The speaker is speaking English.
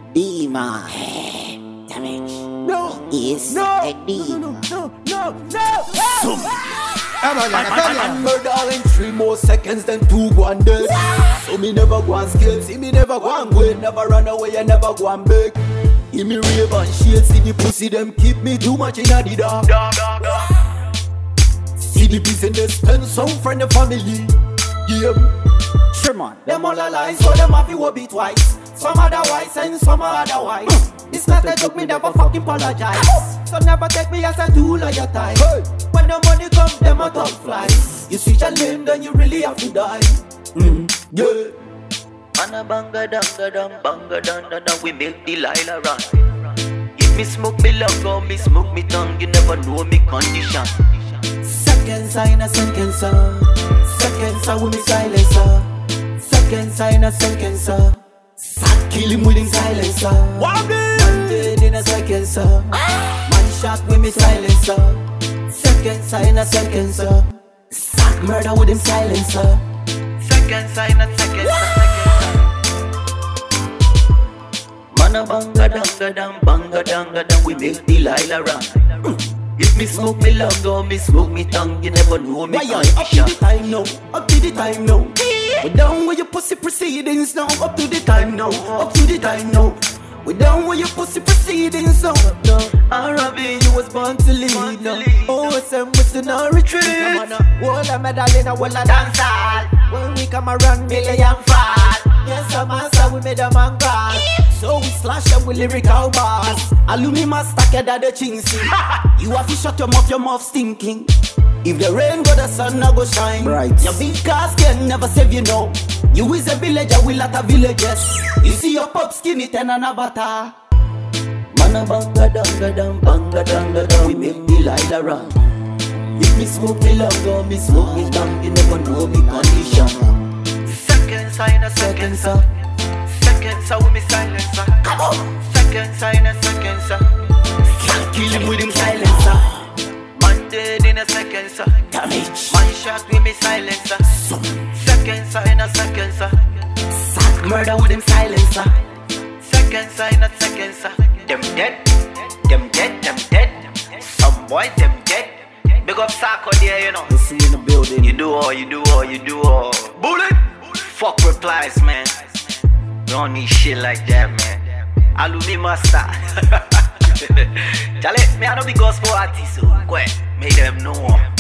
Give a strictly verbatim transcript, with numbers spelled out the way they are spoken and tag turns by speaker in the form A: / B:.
A: D-man. Damage.
B: No.
A: Yes.
B: No.
A: A D.
B: No. No. No. No. Some. I'm murder in three more seconds than two go and dead. So me never go and skate, see me never go and wait, never run away, and never go and beg. Give me rave and shade, see the pussy them keep me too much in a the dark. See the peace in the spend some friend and family. Yeah.
A: Sure man.
B: Them all alive, so them happy will be twice. Some otherwise and some otherwise. It's not a joke, me never fucking apologize. So never take me as a tool of your time. Hey. When the money comes, them a top flies. You switch a lane, then you really have to die. Mm. Yeah.
C: Anna banga danga dam banga danda dam, we make Delilah run. If me smoke me love, go me smoke me tongue, you never know me condition.
B: Second sign a second sir. Second sir with me silencer. Second sign a second sir. Sack kill him with him silencer. Man dead in a second sir. Man shot with me silencer. Second sign a second sir. Sack murder with him silencer.
C: Second sign a second sir. Mana banga danga dam banga danga dam, we make Delilah run. If me smoke me love, go me smoke me tongue, you never know me condition.
B: Up to the time now, up to the time now. We down with your pussy proceedings now. Up to the time now, up to the time now. We down with your pussy proceedings now. Arabi, you was born to lead now. O S M was in a retreat. Wall a medal in a wall a dance hall. When we come around, million fall. Yes, I'm answer, we made a man cry. So we slash them with lyrical bars. Alumi master that the chincy. You have to shut your mouth, your mouth stinking. If the rain go, the sun not go shine.
A: Right.
B: Your big cars can never save you now. You is a villager, we lot of villages. You see your pop skinny ten an avatar.
C: Mana banga danga dam banga danga dam, we make Delilah run. If me smoke me love, go me smoke me tongue, you never know me condition. Second sign a second sir. Second sir with me silencer.
B: Come on.
C: Second sign a second sir.
B: Can't kill him with him silencer.
C: Man dead in a second sir.
B: Damage.
C: Man shot with me silencer.
B: Some.
C: Second sign a second sir.
B: Sack murder with him silencer.
C: Second sign a second sir. Them dead, them dead, them dead. Some boys them dead. Big up Sako there, you know.
A: You see in the building.
C: You do all, you do all, you do all. Bullet. Fuck replies, man. We don't need shit like that, man. Alumi master. Chale, me I know the gospel artist, so go ahead, make them know.